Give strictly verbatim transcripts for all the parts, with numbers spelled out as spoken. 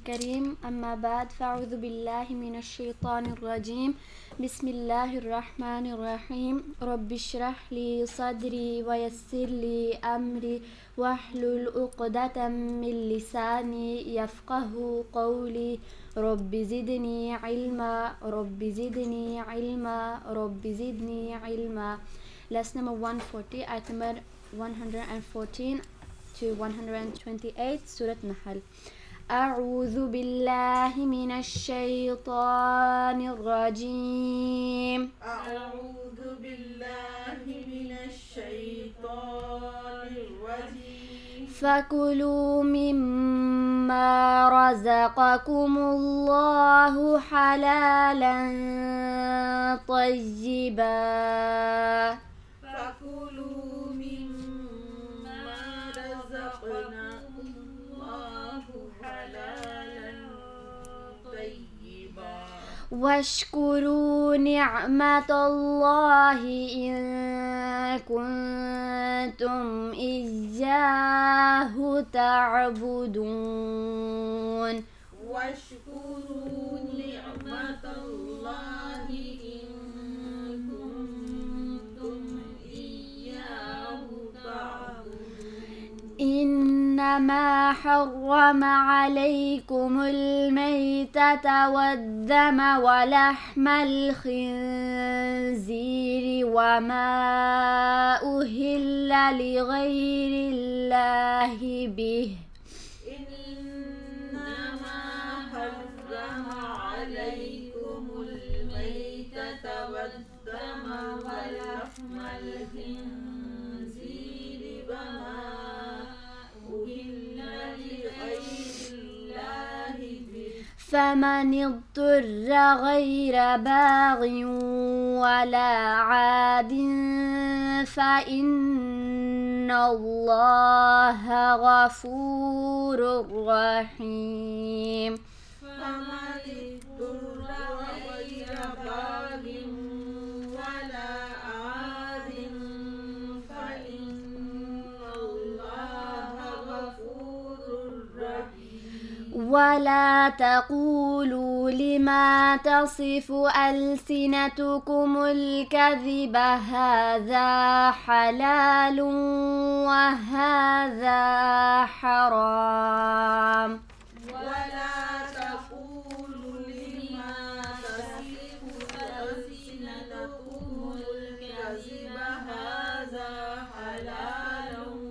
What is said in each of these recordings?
الكريم أما بعد فأعوذ بالله من الشيطان الرجيم بسم الله الرحمن الرحيم رب اشرح لي صدري ويسر لي أمري واحلل عقدة من لساني يفقه قولي رب زدني علما رب زدني علما رب زدني علما. Lesson number one forty, ayat number one hundred fourteen to one hundred twenty-eight, Surah Nahl. أعوذ بالله من الشيطان الرجيم أعوذ بالله من الشيطان الرجيم فكلوا مما رزقكم الله حلالا طيبا فكلوا مما رزقناكم الله حلالا طيبا واشكروا نعمة الله إن كنتم إياه تعبدون واشكروا نعمة الله إن كنتم إياه تعبدون إنما حرم عليكم الميتة والدم ولحم الخنزير وما أهل لغير الله به إنما حرم عليكم الميتة والدم ولحم الخنزير وما أهل لغير الله به فمن اضطر غير باغ ولا عاد فإن الله غفور رحيم. فمن اضطر غير باغ ولا عاد فإن الله غفور رحيم. ولا تقولوا لما تصف ألسنتكم الكذب هذا حلال وهذا حرام ولا تقولوا لما تصف ألسنتكم الكذب هذا حلال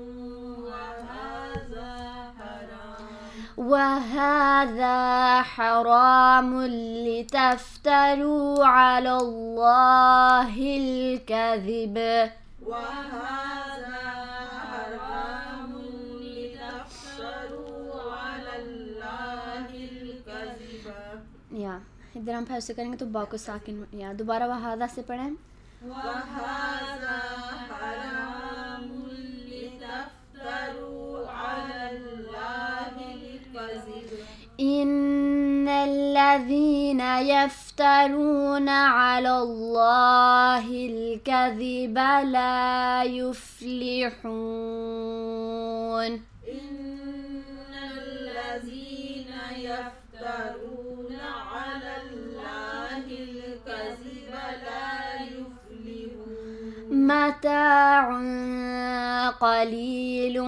وهذا حرام وهذا حرام لتفتروا على الله الكذب وهذا حرام لتفتروا على الله الكذب. या इधर हम फिर से करेंगे तो बा को साकिन या दोबारा वहादा से पढ़ें وهذا حرام لتفتروا على الله الكذب. إن الذين يفترون على الله الكذب لا يفلحون. إن الذين يفترون على الله الكذب لا يفلحون. متاع قليل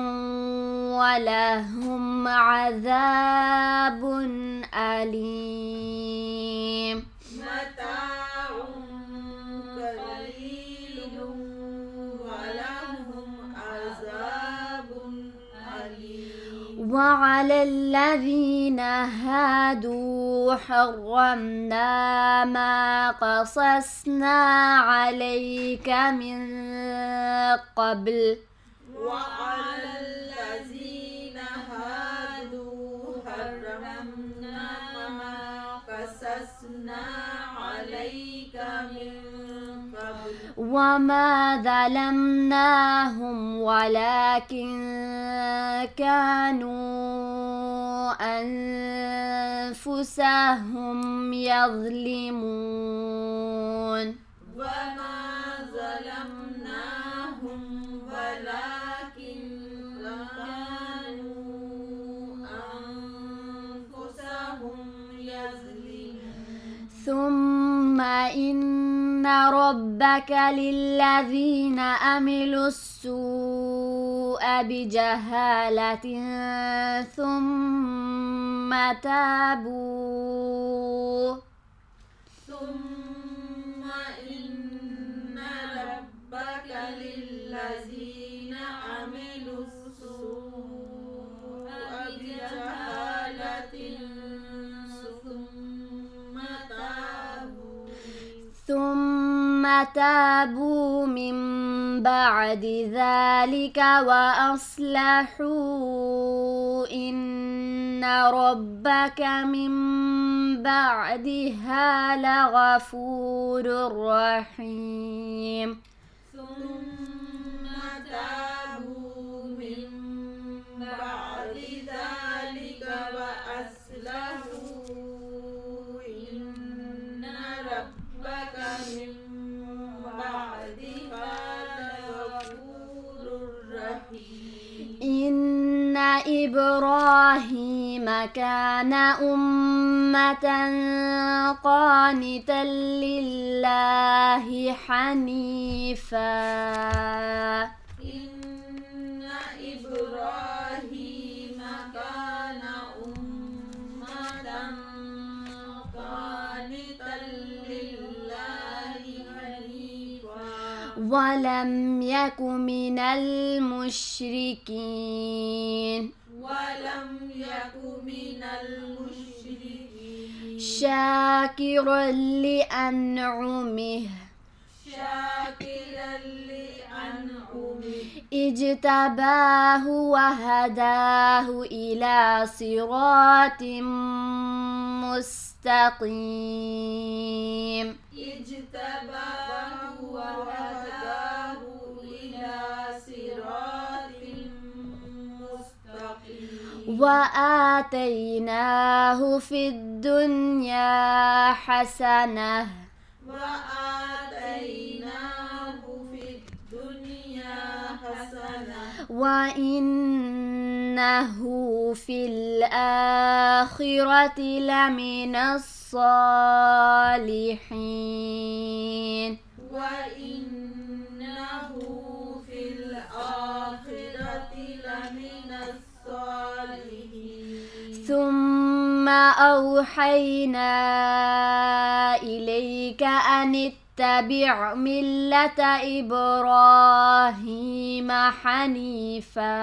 ولهم عذاب أليم. متاع قليل ولهم عذاب أليم. وعلى الذين هادوا حرمنا ما قصصنا عليك من قبل وعلى الذين هادوا حرمنا ما قصصنا عليك من قبل وما ظلمناهم ولكن كانوا أنفسهم يظلمون. وما ظلمناهم ولكن كانوا أنفسهم ثم إن ربك للذين عملوا السوء بجهالة ثم تابوا ثم إن ربك للذين عملوا السوء بجهالة ثم تابوا ثم تابوا من بعد ذلك وأصلحوا إن ربك من بعدها لغفور رحيم ثم تابوا من بعد ذلك وأصلحوا إن ربك من بعدها لغفور رحيم إن إبراهيم كان أمة قانتا لله حنيفا إن إبراهيم كان أمة قانتا لله حنيفا ولم يك من المشركين ولم يك من المشركين شاكرا لأنعمه شاكرا لأنعمه اجتباه وهداه إلى صراط مستقيم اجتباه وهداه إلى صراط مستقيم وآتيناه في الدنيا حسنة وآتيناه في الدنيا حسنة وإنه في الآخرة لمن الصالحين وإنه في الآخرة لمن الصالحين ثم أوحينا إليك أن اتبع ملة إبراهيم حنيفا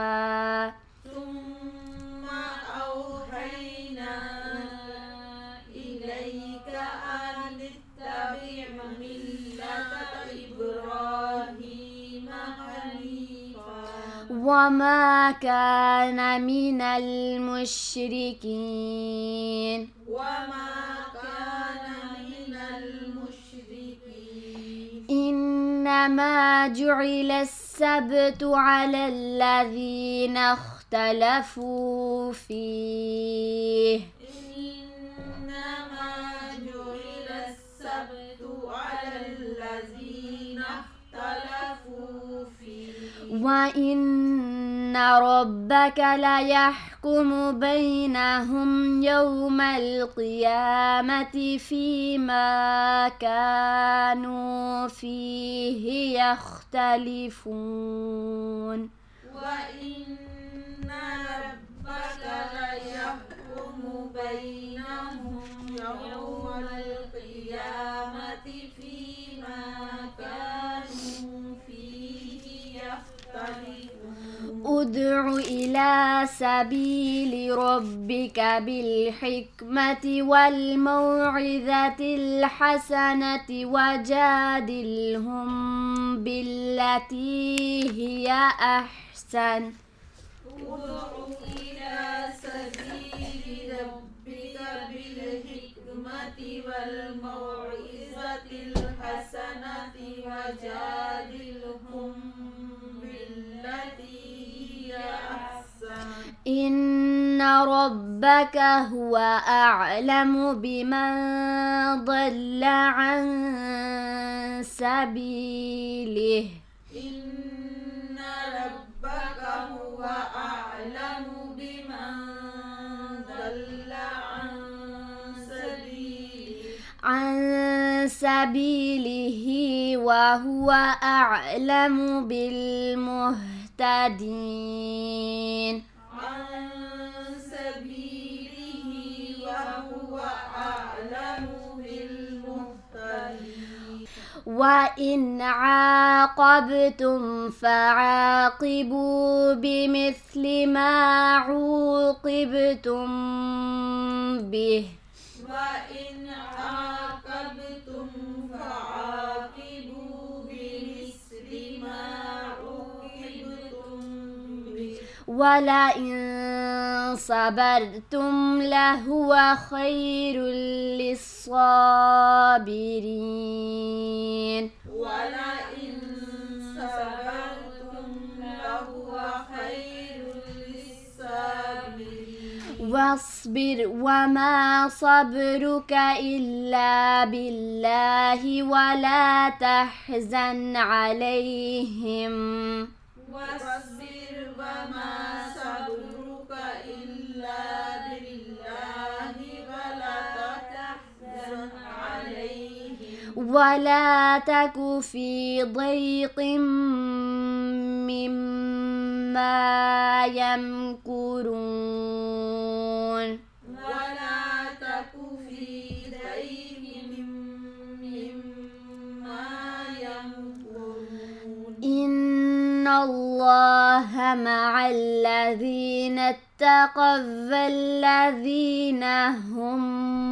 ثم أوحينا إليك أن اتبع ملة إبراهيم حنيفا وما كان من المشركين وما كان من المشركين إنما جعل السبت على الذين اختلفوا فيه إنما جعل السبت على الذين اختلفوا فيه وإن ربك ليحكم بينهم يوم القيامة فيما كانوا فيه يختلفون وإن ربك ليحكم بينهم يوم القيامة فيما كانوا فيه يختلفون ادع إلى سبيل ربك بالحكمة والموعظة الحسنة وجادلهم بالتي هي أحسن ادع إلى سبيل ربك بالحكمة والموعظة الحسنة وجادلهم بالتي هي أحسن إن ربك هو أعلم بمن ضل عن سبيله إن ربك هو أعلم بمن ضل عن سبيله عن سبيله وهو أعلم بالمهتدين عن سبيله وهو أعلم بالمهتدين وإن عاقبتم فعاقبوا بمثل ما عوقبتم به وإن عاقبتم فعاقبوا بمثل ما عوقبتم به ولئن صبرتم لهو خير للصابرين ولئن صبرتم لهو خير للصابرين واصبر وما صبرك إلا بالله ولا تحزن عليهم واصبر وما صبرك إلا بالله ولا تحزن عليهم ولا تك في ضيق مما يمكرون ولا تك في ضيق مما يمكرون إن الله مع الذين اتقوا والذين هم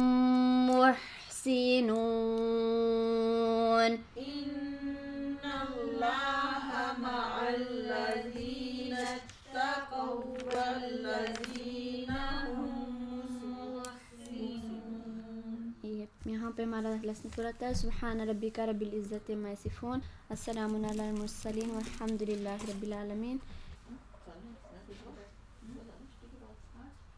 محسنون إن الله مع الذين اتقوا والذين هم محسنون. यहाँ पे हमारा लेसन पूरा था। सुब्हान रब्बिका रब्बिल इज़्ज़ति अम्मा यसिफून, अस्सलामुन अलल मुरसलीन वल्हम्दुलिल्लाहि रब्बिल आलमीन।